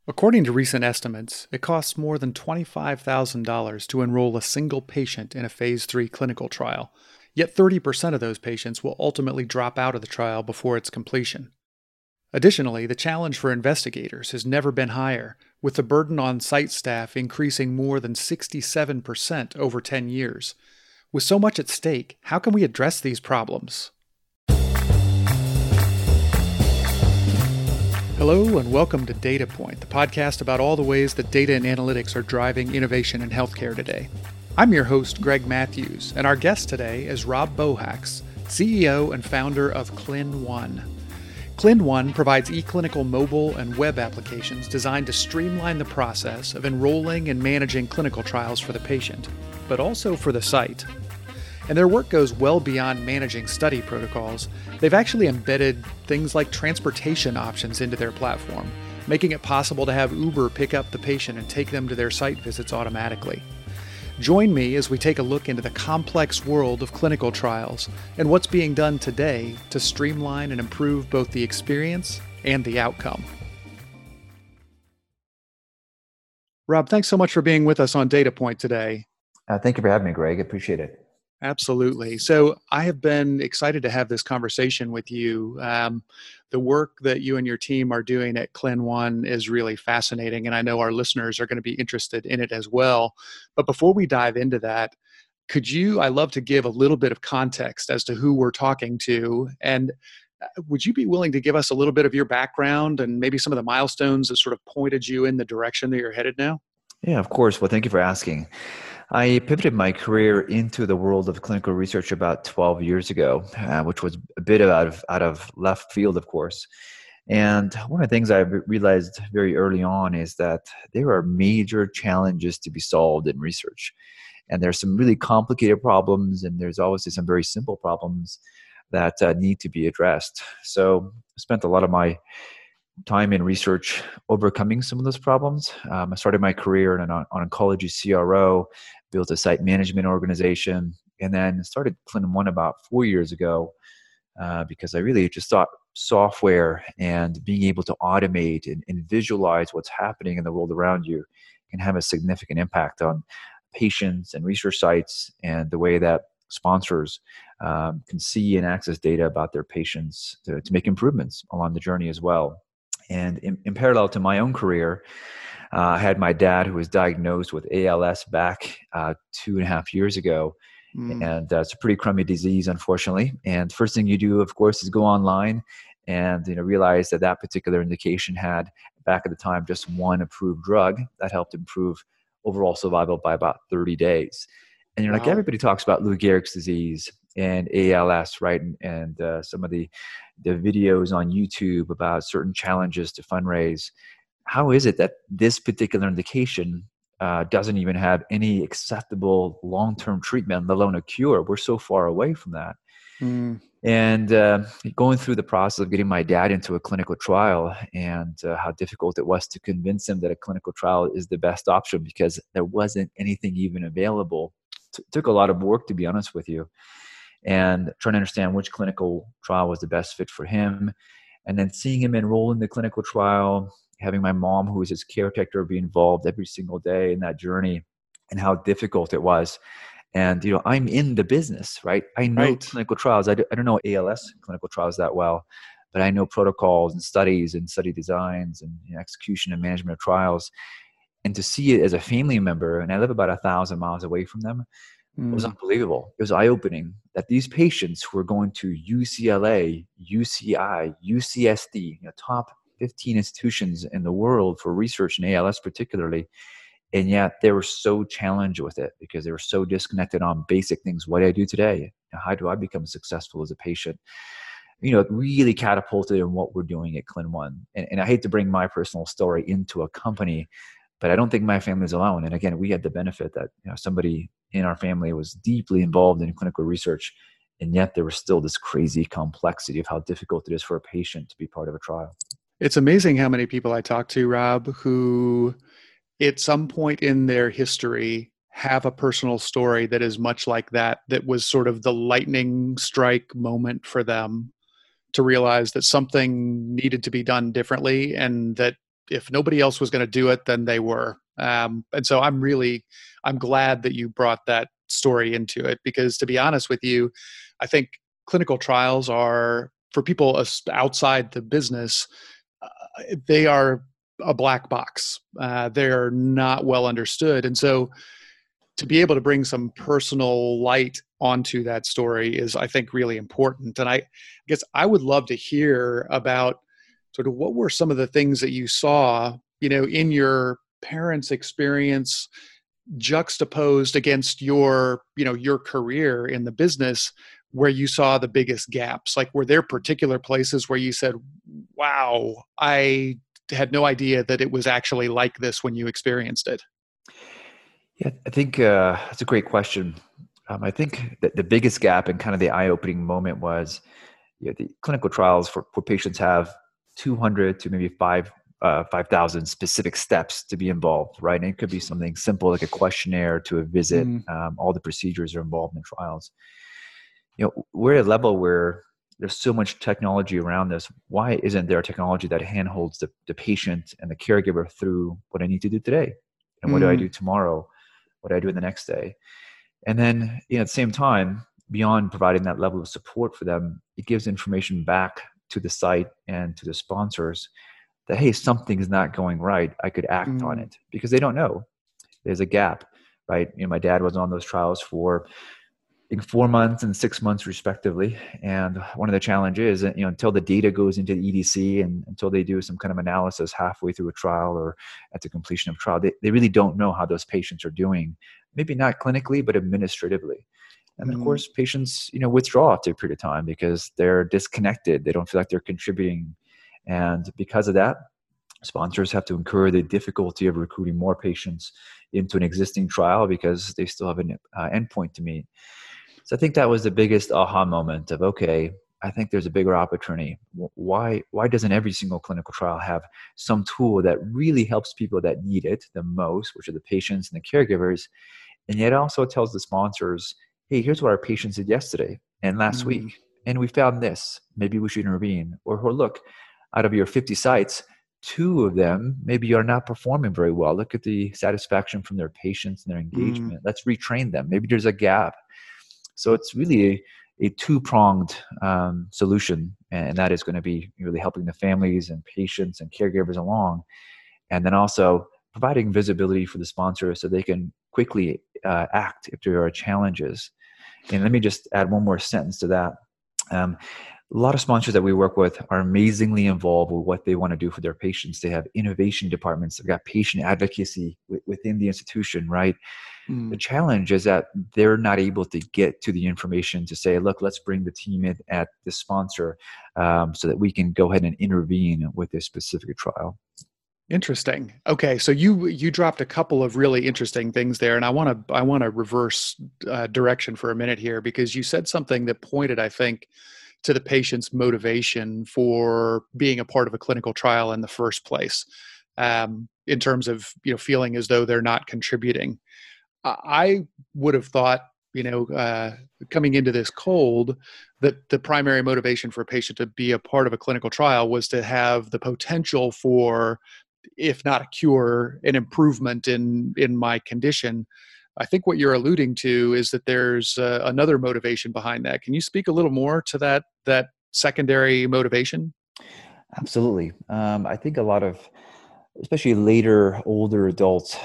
According to recent estimates, it costs more than $25,000 to enroll a single patient in a phase 3 clinical trial, yet 30% of those patients will ultimately drop out of the trial before its completion. Additionally, the challenge for investigators has never been higher, with the burden on site staff increasing more than 67% over 10 years. With so much at stake, how can we address these problems? Hello, and welcome to Data Point, the podcast about all the ways that data and analytics are driving innovation in healthcare today. I'm your host, Greg Matthews, and our guest today is Rob Bohacs, CEO and founder of ClinOne. ClinOne provides eClinical mobile and web applications designed to streamline the process of enrolling and managing clinical trials for the patient, but also for the site. And their work goes well beyond managing study protocols. They've actually embedded things like transportation options into their platform, making it possible to have Uber pick up the patient and take them to their site visits automatically. Join me as we take a look into the complex world of clinical trials and what's being done today to streamline and improve both the experience and the outcome. Rob, thanks so much for being with us on Data Point today. Thank you for having me, Greg. I appreciate it. Absolutely. So I have been excited to have this conversation with you. The work that you and your team are doing at ClinOne is really fascinating, and I know our listeners are going to be interested in it as well. But before we dive into that, I'd love to give a little bit of context as to who we're talking to, and would you be willing to give us a little bit of your background and maybe some of the milestones that sort of pointed you in the direction that you're headed now? Yeah, of course. Well, thank you for asking. I pivoted my career into the world of clinical research about 12 years ago, which was a bit out of left field, of course. And one of the things I realized very early on is that there are major challenges to be solved in research. And there's some really complicated problems, and there's obviously some very simple problems that need to be addressed. So I spent a lot of my time in research overcoming some of those problems. I started my career in an oncology CRO, built a site management organization, and then started ClinOne about 4 years ago because I really just thought software and being able to automate and visualize what's happening in the world around you can have a significant impact on patients and research sites and the way that sponsors can see and access data about their patients to make improvements along the journey as well. And in parallel to my own career, I had my dad who was diagnosed with ALS back 2.5 years ago. And it's a pretty crummy disease, unfortunately. And first thing you do, of course, is go online and realize that particular indication had, back at the time, just one approved drug that helped improve overall survival by about 30 days. And Wow. Everybody talks about Lou Gehrig's disease and ALS, right? And some of the videos on YouTube about certain challenges to fundraise. How is it that this particular indication doesn't even have any acceptable long-term treatment, let alone a cure? We're so far away from that. And going through the process of getting my dad into a clinical trial and how difficult it was to convince him that a clinical trial is the best option because there wasn't anything even available. Took a lot of work, to be honest with you, and trying to understand which clinical trial was the best fit for him. And then seeing him enroll in the clinical trial, having my mom, who was his caretaker, be involved every single day in that journey and how difficult it was. And, I'm in the business, right? I know Right. clinical trials. I don't know ALS clinical trials that well, but I know protocols and studies and study designs and execution and management of trials. And to see it as a family member, and I live about 1,000 miles away from them, it was unbelievable. It was eye-opening that these patients who are going to UCLA, UCI, UCSD, top 15 institutions in the world for research in ALS particularly, and yet they were so challenged with it because they were so disconnected on basic things. What do I do today? How do I become successful as a patient? It really catapulted in what we're doing at ClinOne. And I hate to bring my personal story into a company, but I don't think my family is alone. And again, we had the benefit that somebody in our family was deeply involved in clinical research, and yet there was still this crazy complexity of how difficult it is for a patient to be part of a trial. It's amazing how many people I talk to, Rob, who at some point in their history have a personal story that is much like that was sort of the lightning strike moment for them to realize that something needed to be done differently and that if nobody else was going to do it, then they were. And so I'm glad that you brought that story into it, because to be honest with you, I think clinical trials are, for people outside the business, they are a black box. They're not well understood. And so to be able to bring some personal light onto that story is, I think, really important. And I guess I would love to hear about sort of what were some of the things that you saw, in your parents' experience juxtaposed against your career in the business, where you saw the biggest gaps. Like, were there particular places where you said, wow, I had no idea that it was actually like this when you experienced it? Yeah, I think that's a great question. I think that the biggest gap and kind of the eye-opening moment was, the clinical trials for patients have 200 to maybe 5,000 specific steps to be involved, right? And it could be something simple like a questionnaire to a visit. Mm, All the procedures are involved in trials. We're at a level where there's so much technology around this. Why isn't there a technology that handholds the patient and the caregiver through what I need to do today? And what do I mm, do tomorrow? What do I do the next day? And then, at the same time, beyond providing that level of support for them, it gives information back to the site and to the sponsors that, hey, something's not going right. I could act on mm, it, because they don't know. There's a gap, right? My dad was on those trials for, I think, 4 months and 6 months respectively. And one of the challenges is that, until the data goes into the EDC and until they do some kind of analysis halfway through a trial or at the completion of trial, they really don't know how those patients are doing. Maybe not clinically, but administratively. And then, of mm, course, patients, withdraw after a period of time because they're disconnected. They don't feel like they're contributing. And because of that, sponsors have to incur the difficulty of recruiting more patients into an existing trial because they still have an endpoint to meet. So I think that was the biggest aha moment of, okay, I think there's a bigger opportunity. Why doesn't every single clinical trial have some tool that really helps people that need it the most, which are the patients and the caregivers, and yet also tells the sponsors, hey, here's what our patients did yesterday and last mm, week, and we found this. Maybe we should intervene. Or look, out of your 50 sites, 2 of them maybe are not performing very well. Look at the satisfaction from their patients and their mm. engagement. Let's retrain them. Maybe there's a gap. So it's really a two-pronged solution, and that is going to be really helping the families and patients and caregivers along, and then also providing visibility for the sponsor so they can quickly act if there are challenges. And let me just add one more sentence to that. Um, a lot of sponsors that we work with are amazingly involved with what they want to do for their patients. They have innovation departments. They've got patient advocacy within the institution, right? The Mm. challenge is that they're not able to get to the information to say, look, let's bring the team in at the sponsor so that we can go ahead and intervene with this specific trial. Interesting. Okay, so you dropped a couple of really interesting things there, and I want to reverse direction for a minute here, because you said something that pointed, I think, to the patient's motivation for being a part of a clinical trial in the first place, in terms of feeling as though they're not contributing. I would have thought, coming into this cold, that the primary motivation for a patient to be a part of a clinical trial was to have the potential for, if not a cure, an improvement in my condition. I think what you're alluding to is that there's another motivation behind that. Can you speak a little more to that secondary motivation? Absolutely. I think a lot of, especially later, older adults,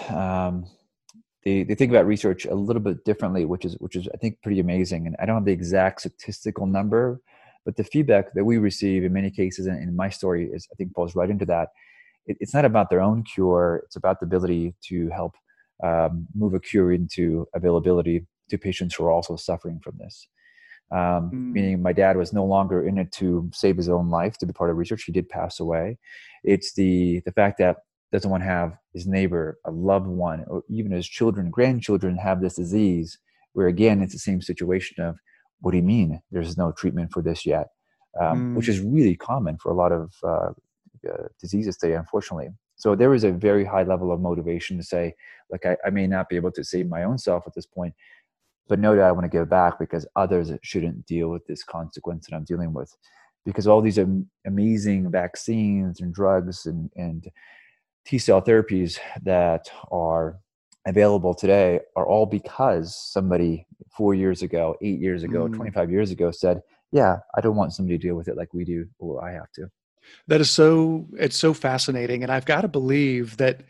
they think about research a little bit differently, which is I think pretty amazing. And I don't have the exact statistical number, but the feedback that we receive in many cases, and in my story, is I think falls right into that. It's not about their own cure; it's about the ability to help move a cure into availability to patients who are also suffering from this. Mm, Meaning, my dad was no longer in it to save his own life, to be part of research. He did pass away. It's the fact that doesn't want to have his neighbor, a loved one, or even his children, grandchildren have this disease, where again, it's the same situation of, what do you mean there's no treatment for this yet? Which mm, is really common for a lot of diseases today, unfortunately. So there is a very high level of motivation to say, like, I may not be able to save my own self at this point, but know that I want to give back because others shouldn't deal with this consequence that I'm dealing with. Because all these amazing vaccines and drugs and T-cell therapies that are available today are all because somebody 4 years ago, 8 years ago, Mm. 25 years ago said, yeah, I don't want somebody to deal with it like we do, or I have to. That is it's so fascinating, and I've got to believe that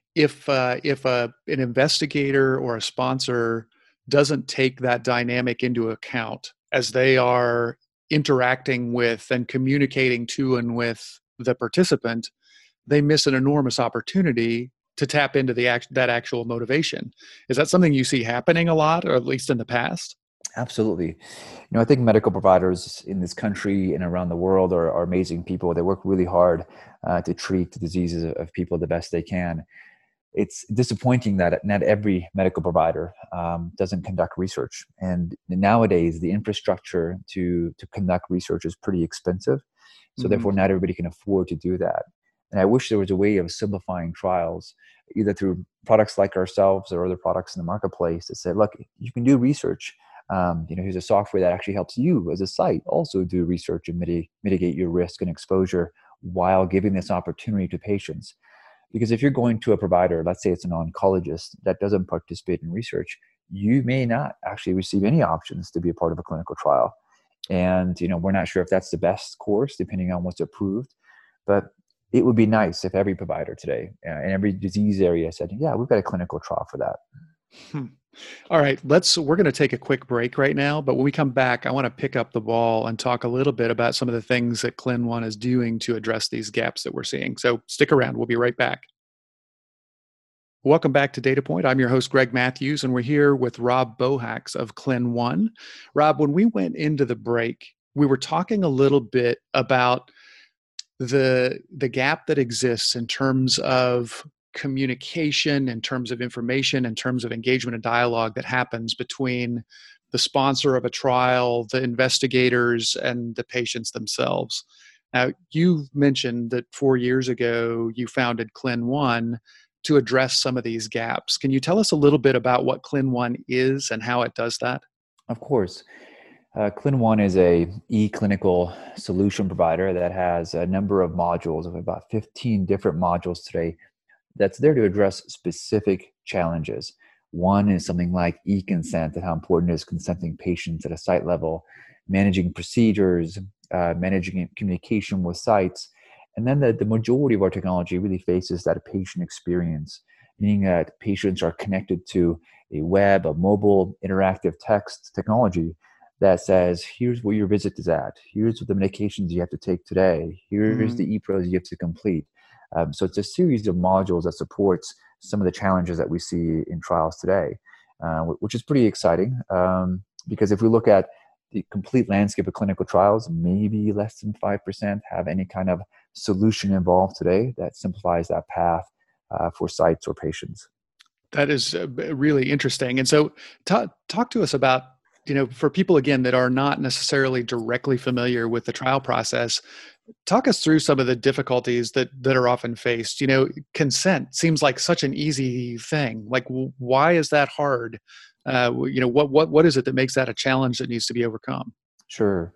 if an investigator or a sponsor doesn't take that dynamic into account as they are interacting with and communicating to and with the participant, they miss an enormous opportunity to tap into that actual motivation. Is that something you see happening a lot, or at least in the past? Absolutely. I think medical providers in this country and around the world are amazing people. They work really hard to treat the diseases of people the best they can. It's disappointing that not every medical provider doesn't conduct research. And nowadays, the infrastructure to conduct research is pretty expensive. So Mhm. therefore, not everybody can afford to do that. And I wish there was a way of simplifying trials, either through products like ourselves or other products in the marketplace that say, look, you can do research. Here's a software that actually helps you as a site also do research and mitigate your risk and exposure while giving this opportunity to patients. Because if you're going to a provider, let's say it's an oncologist that doesn't participate in research, you may not actually receive any options to be a part of a clinical trial. And we're not sure if that's the best course, depending on what's approved. But it would be nice if every provider today in every disease area said, "Yeah, we've got a clinical trial for that." Hmm. All right, we're going to take a quick break right now, but when we come back, I want to pick up the ball and talk a little bit about some of the things that ClinOne is doing to address these gaps that we're seeing. So stick around, we'll be right back. Welcome back to Data Point. I'm your host, Greg Matthews, and we're here with Rob Bohacs of ClinOne. Rob, when we went into the break, we were talking a little bit about the gap that exists in terms of communication, in terms of information, in terms of engagement and dialogue that happens between the sponsor of a trial, the investigators, and the patients themselves. Now, you mentioned that 4 years ago you founded ClinOne to address some of these gaps. Can you tell us a little bit about what ClinOne is and how it does that? Of course. ClinOne is a e-clinical solution provider that has a number of modules, of about 15 different modules today, that's there to address specific challenges. One is something like e-consent and how important it is consenting patients at a site level, managing procedures, managing communication with sites. And then the majority of our technology really faces that patient experience, meaning that patients are connected to a web, a mobile, interactive text technology that says, here's where your visit is at. Here's the medications you have to take today. Here's the e-pros you have to complete. So it's a series of modules that supports some of the challenges that we see in trials today, which is pretty exciting. Because if we look at the complete landscape of clinical trials, maybe less than 5% have any kind of solution involved today that simplifies that path for sites or patients. That is really interesting. And so, talk to us about, for people again that are not necessarily directly familiar with the trial process, talk us through some of the difficulties that are often faced. Consent seems like such an easy thing. Like, why is that hard? What is it that makes that a challenge that needs to be overcome? Sure.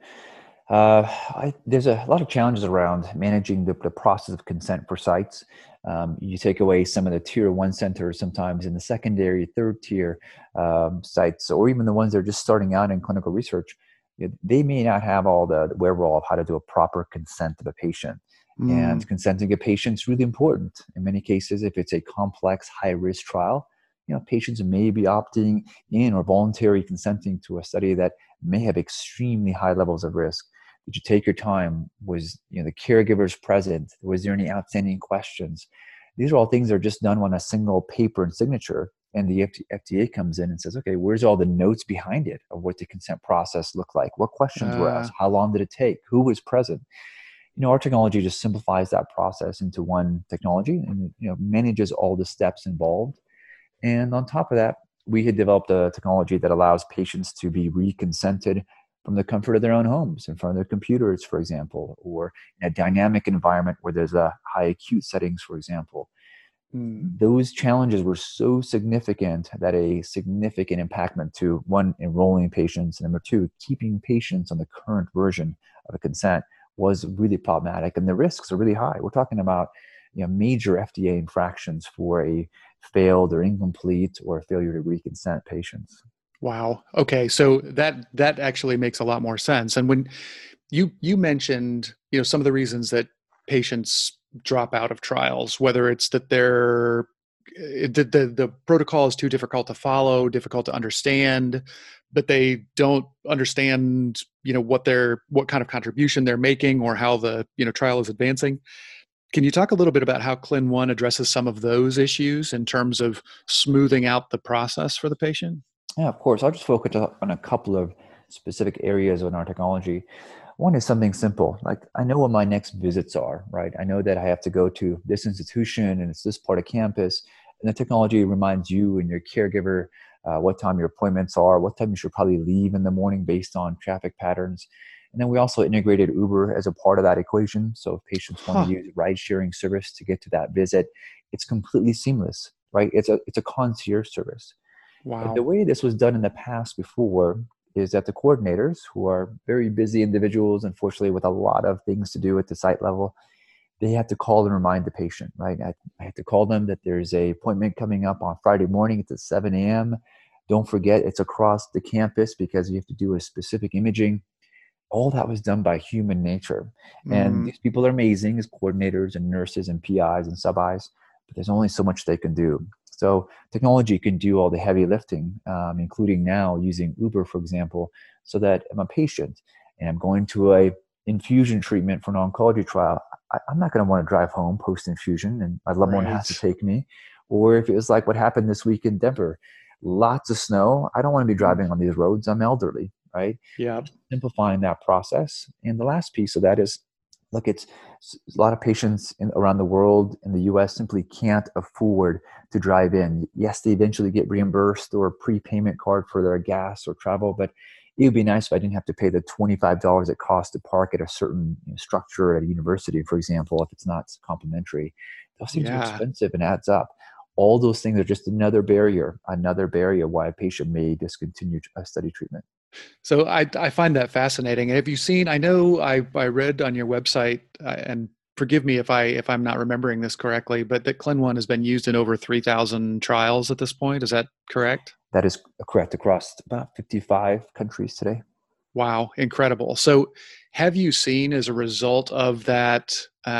There's a lot of challenges around managing the process of consent for sites. You take away some of the tier one centers sometimes in the secondary, third tier sites, or even the ones that are just starting out in clinical research. They may not have all the wherewithal of how to do a proper consent of a patient. Mm, And consenting a patient is really important. In many cases, if it's a complex, high-risk trial, patients may be opting in or voluntarily consenting to a study that may have extremely high levels of risk. Did you take your time? Was the caregivers present? Was there any outstanding questions? These are all things that are just done on a single paper and signature. And the FDA comes in and says, okay, where's all the notes behind it of what the consent process looked like? What questions were uh, asked? How long did it take? Who was present? Our technology just simplifies that process into one technology and manages all the steps involved. And on top of that, we had developed a technology that allows patients to be reconsented from the comfort of their own homes, in front of their computers, for example, or in a dynamic environment where there's a high acute settings, for example. mm. Those challenges were so significant that a significant impactment to one, enrolling patients, and number two, keeping patients on the current version of a consent was really problematic. And the risks are really high. We're talking about major FDA infractions for a failed or incomplete or failure to reconsent patients. Wow. Okay. So that actually makes a lot more sense. And when you mentioned, some of the reasons that patients drop out of trials, whether it's that the protocol is too difficult to follow, difficult to understand, but they don't understand, what kind of contribution they're making or how the, trial is advancing. Can you talk a little bit about how CLIN1 addresses some of those issues in terms of smoothing out the process for the patient? Yeah, of course. I'll just focus on a couple of specific areas in our technology. One is something simple, like I know when my next visits are, right? I know that I have to go to this institution and it's this part of campus, and the technology reminds you and your caregiver what time your appointments are, what time you should probably leave in the morning based on traffic patterns. And then we also integrated Uber as a part of that equation. So if patients want to Huh. use ride sharing service to get to that visit, it's completely seamless, right? It's a concierge service. And the Wow. way this was done in the past before is that the coordinators, who are very busy individuals, unfortunately, with a lot of things to do at the site level, they had to call and remind the patient, right? I had to call them that there's a appointment coming up on Friday morning. It's at 7 a.m. Don't forget, it's across the campus because you have to do a specific imaging. All that was done by human nature. And Mm, these people are amazing as coordinators and nurses and PIs and sub-Is, but there's only so much they can do. So technology can do all the heavy lifting, including now using Uber, for example, so that I'm a patient and I'm going to a infusion treatment for an oncology trial. I'm not going to want to drive home post infusion, and my loved one has to right. take me. Or if it was like what happened this week in Denver, lots of snow. I don't want to be Mm, driving on these roads. I'm elderly, right? yeah. Simplifying that process. And the last piece of that is, look, it's a lot of patients around the world in the US simply can't afford to drive in. Yes, they eventually get reimbursed or a prepayment card for their gas or travel, but it would be nice if I didn't have to pay the $25 it costs to park at a certain structure at a university, for example, if it's not complimentary. Those things are Yeah. expensive and adds up. All those things are just another barrier why a patient may discontinue a study treatment. So I find that fascinating. And have you seen? I know I read on your website, and forgive me if I'm not remembering this correctly, but that CLIN1 has been used in over 3,000 trials at this point. Is that correct? That is correct across about 55 countries today. Wow, incredible. So, have you seen as a result of that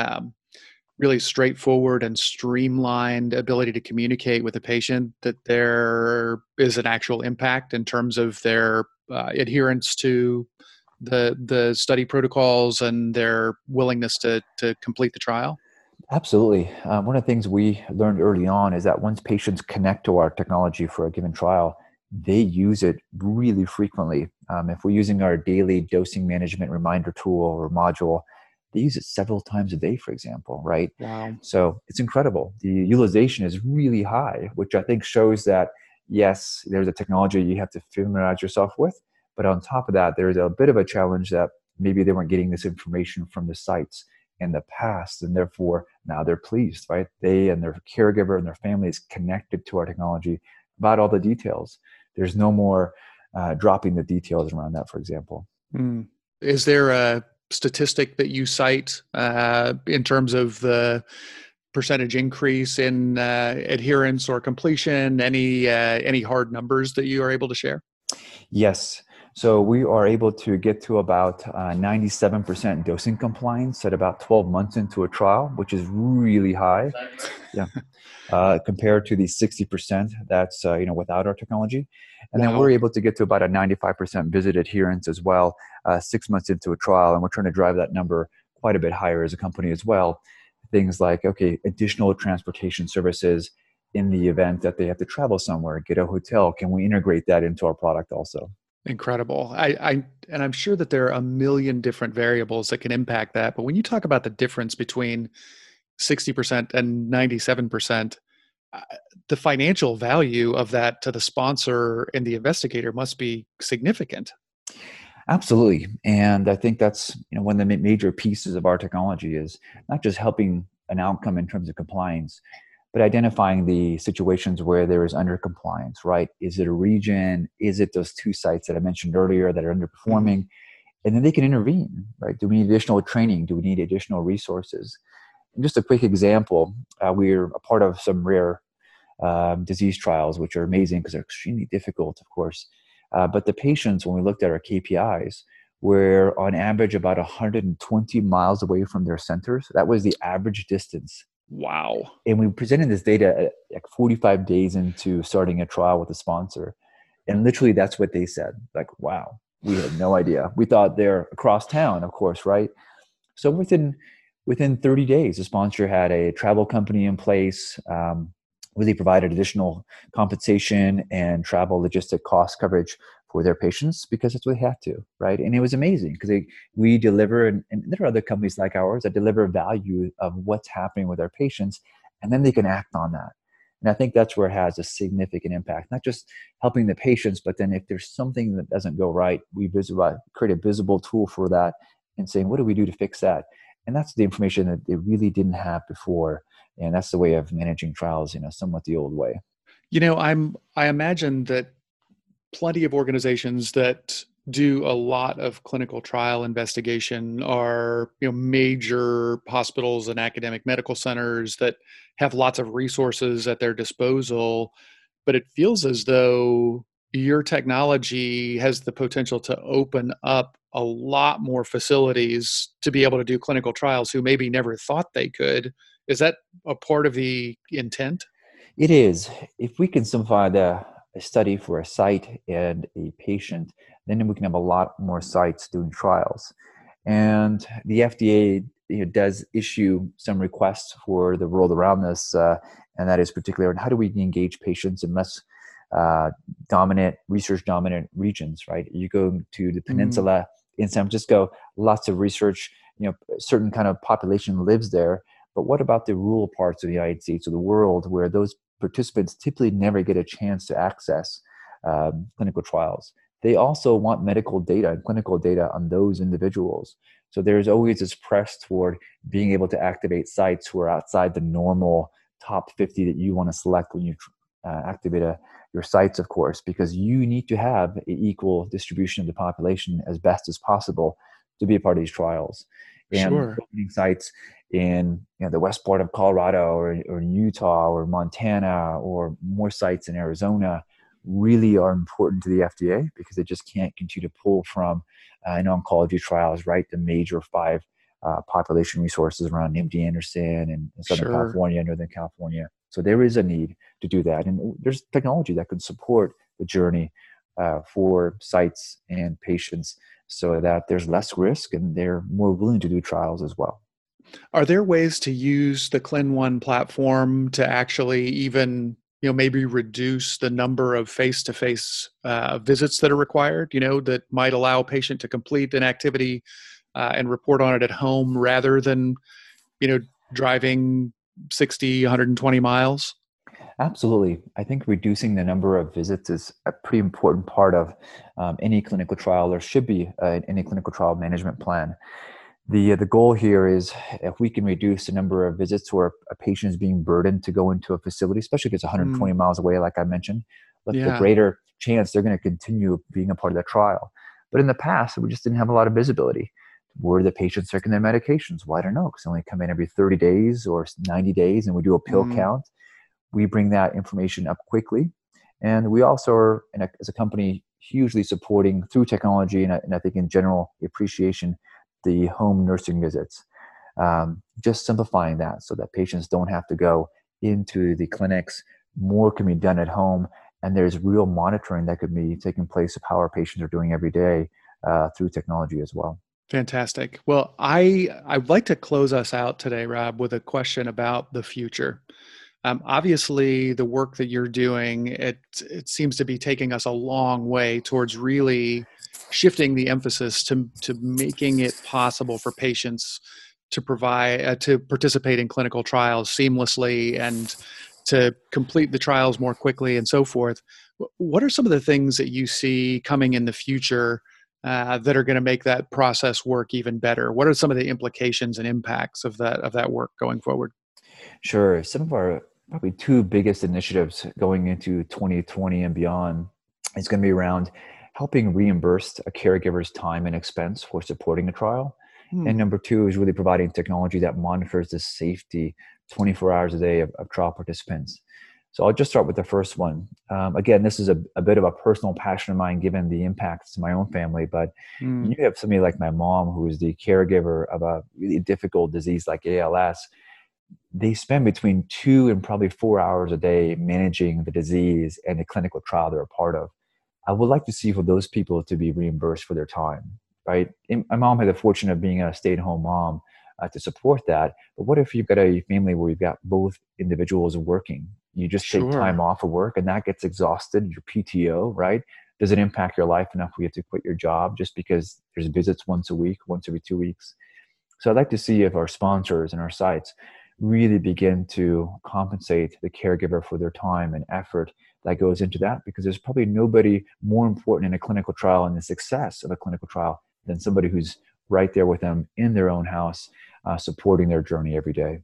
really straightforward and streamlined ability to communicate with the patient that there is an actual impact in terms of their adherence to the study protocols and their willingness to complete the trial? Absolutely. One of the things we learned early on is that once patients connect to our technology for a given trial, they use it really frequently. If we're using our daily dosing management reminder tool or module, they use it several times a day, for example, right? Wow. So it's incredible. The utilization is really high, which I think shows that, yes, there's a technology you have to familiarize yourself with. But on top of that, there's a bit of a challenge that maybe they weren't getting this information from the sites in the past, and therefore now they're pleased, right? They and their caregiver and their family is connected to our technology about all the details. There's no more dropping the details around that, for example. Mm. Is there a statistic that you cite in terms of the percentage increase in adherence or completion? Any hard numbers that you are able to share? Yes. So we are able to get to about 97% dosing compliance at about 12 months into a trial, which is really high. Yeah. Compared to the 60% that's without our technology. And then we're Wow, able to get to about a 95% visit adherence as well, 6 months into a trial. And we're trying to drive that number quite a bit higher as a company as well. Things like, okay, additional transportation services in the event that they have to travel somewhere, get a hotel. Can we integrate that into our product also? incredible. And I'm sure that there are a million different variables that can impact that. But when you talk about the difference between 60% and 97%, uh, the financial value of that to the sponsor and the investigator must be significant. Absolutely. And I think that's one of the major pieces of our technology is not just helping an outcome in terms of compliance, but identifying the situations where there is undercompliance, right? Is it a region? Is it those two sites that I mentioned earlier that are Mhm. underperforming? And then they can intervene, right? Do we need additional training? Do we need additional resources? just a quick example, we're a part of some rare disease trials, which are amazing because they're extremely difficult, of course. But the patients, when we looked at our KPIs, were on average about 120 miles away from their centers. That was the average distance. Wow. And we presented this data like 45 days into starting a trial with a sponsor. And literally that's what they said. Like, wow, we had no idea. We thought they're across town, of course, right? So within 30 days, the sponsor had a travel company in place, really provided additional compensation and travel logistic cost coverage for their patients because that's what they have to, right? And it was amazing because we deliver, and there are other companies like ours that deliver value of what's happening with our patients, and then they can act on that. And I think that's where it has a significant impact, not just helping the patients, but then if there's something that doesn't go right, we create a visible tool for that and saying, what do we do to fix that? And that's the information that they really didn't have before. And that's the way of managing trials, somewhat the old way. I imagine that plenty of organizations that do a lot of clinical trial investigation are, major hospitals and academic medical centers that have lots of resources at their disposal. But it feels as though your technology has the potential to open up a lot more facilities to be able to do clinical trials who maybe never thought they could. Is that a part of the intent? It is. If we can simplify the study for a site and a patient, then we can have a lot more sites doing trials. And the FDA does issue some requests for the world around this, and that is particularly on how do we engage patients in less research dominant regions, right? You go to the peninsula in San Francisco, lots of research, certain kind of population lives there. But what about the rural parts of the United States or the world where those participants typically never get a chance to access clinical trials? They also want medical data and clinical data on those individuals. So there's always this press toward being able to activate sites who are outside the normal top 50 that you want to select when you activate your sites, of course, because you need to have an equal distribution of the population as best as possible to be a part of these trials. And Sure. opening sites in the west part of Colorado or Utah or Montana or more sites in Arizona really are important to the FDA because they just can't continue to pull from in oncology trials, right? The major five population resources around MD Anderson and Southern Sure. California, Northern California. So there is a need to do that. And there's technology that can support the journey for sites and patients so that there's less risk and they're more willing to do trials as well. Are there ways to use the ClinOne platform to actually even, maybe reduce the number of face-to-face visits that are required, that might allow a patient to complete an activity and report on it at home rather than, driving 60, 120 miles? Absolutely. I think reducing the number of visits is a pretty important part of any clinical trial, or should be any clinical trial management plan. The goal here is if we can reduce the number of visits where a patient is being burdened to go into a facility, especially if it's 120 miles away, like I mentioned, but the Yeah. greater chance they're going to continue being a part of that trial. But in the past, we just didn't have a lot of visibility. Were the patients taking their medications? Well, I don't know, because they only come in every 30 days or 90 days and we do a pill count. We bring that information up quickly. And we also are, as a company, hugely supporting through technology and I think in general appreciation, the home nursing visits. Just simplifying that so that patients don't have to go into the clinics. More can be done at home. And there's real monitoring that could be taking place of how our patients are doing every day through technology as well. Fantastic. Well, I'd like to close us out today, Rob, with a question about the future. Obviously, the work that you're doing, it seems to be taking us a long way towards really shifting the emphasis to making it possible for patients to participate in clinical trials seamlessly and to complete the trials more quickly and so forth. What are some of the things that you see coming in the future that are going to make that process work even better? What are some of the implications and impacts of that work going forward? Sure. Some of our probably two biggest initiatives going into 2020 and beyond is going to be around helping reimburse a caregiver's time and expense for supporting a trial. And number two is really providing technology that monitors the safety 24 hours a day of trial participants. So I'll just start with the first one. Again, this is a bit of a personal passion of mine, given the impacts to my own family. But you have somebody like my mom, who is the caregiver of a really difficult disease like ALS. They spend between 2 and probably 4 hours a day managing the disease and the clinical trial they're a part of. I would like to see for those people to be reimbursed for their time, right? And my mom had the fortune of being a stay-at-home mom to support that. But what if you've got a family where you've got both individuals working? You just take time off of work and that gets exhausted, your PTO, right? Does it impact your life enough where you have to quit your job just because there's visits once a week, once every 2 weeks? So I'd like to see if our sponsors and our sites really begin to compensate the caregiver for their time and effort that goes into that, because there's probably nobody more important in a clinical trial and the success of a clinical trial than somebody who's right there with them in their own house, supporting their journey every day.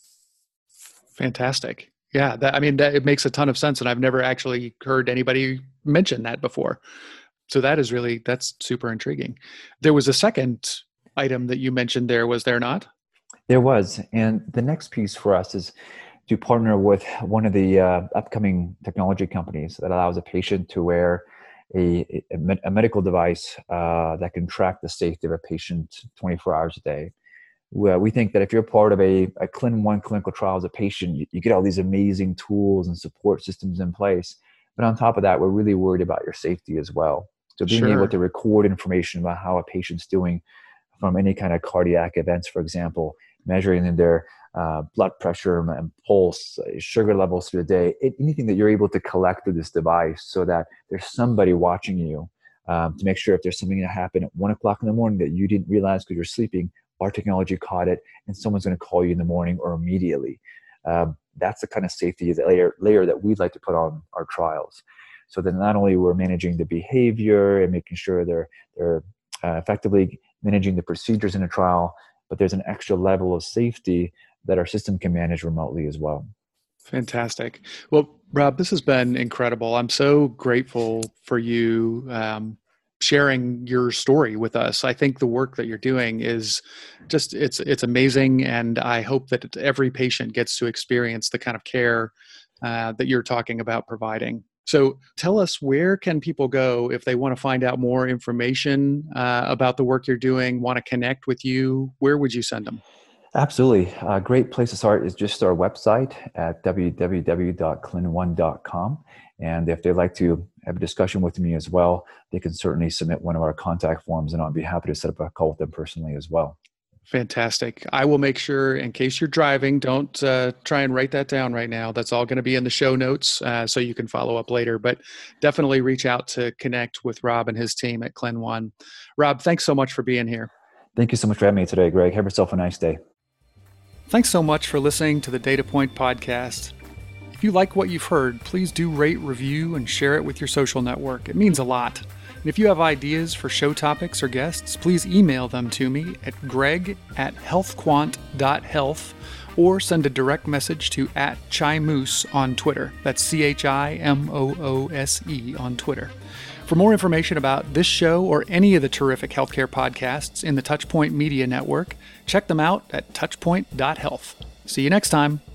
Fantastic. Yeah, it makes a ton of sense, and I've never actually heard anybody mention that before. So that's super intriguing. There was a second item that you mentioned there, was there not? There was. And the next piece for us is to partner with one of the upcoming technology companies that allows a patient to wear a medical device that can track the safety of a patient 24 hours a day. We think that if you're part of a CLIN1 clinical trial as a patient, you get all these amazing tools and support systems in place. But on top of that, we're really worried about your safety as well. So being able to record information about how a patient's doing from any kind of cardiac events, for example, measuring their blood pressure and pulse, sugar levels through the day, anything that you're able to collect through this device so that there's somebody watching you to make sure if there's something that happened at 1 o'clock in the morning that you didn't realize because you're sleeping, our technology caught it and someone's going to call you in the morning or immediately. That's the kind of safety layer that we'd like to put on our trials. So that not only we're managing the behavior and making sure they're effectively managing the procedures in a trial, but there's an extra level of safety that our system can manage remotely as well. Fantastic. Well, Rob, this has been incredible. I'm so grateful for you sharing your story with us. I think the work that you're doing is just, it's amazing. And I hope that every patient gets to experience the kind of care that you're talking about providing. So tell us, where can people go if they want to find out more information about the work you're doing, want to connect with you? Where would you send them? Absolutely. A great place to start is just our website at www.clin1.com. And if they'd like to have a discussion with me as well, they can certainly submit one of our contact forms, and I'll be happy to set up a call with them personally as well. Fantastic. I will make sure, in case you're driving, don't try and write that down right now. That's all going to be in the show notes, so you can follow up later. But definitely reach out to connect with Rob and his team at CLIN1. Rob, thanks so much for being here. Thank you so much for having me today, Greg. Have yourself a nice day. Thanks so much for listening to the Data Point Podcast. If you like what you've heard, please do rate, review, and share it with your social network. It means a lot. And if you have ideas for show topics or guests, please email them to me at greg@healthquant.health or send a direct message to @ChiMoose on Twitter. That's CHIMOOSE on Twitter. For more information about this show or any of the terrific healthcare podcasts in the Touchpoint Media Network, check them out at touchpoint.health. See you next time.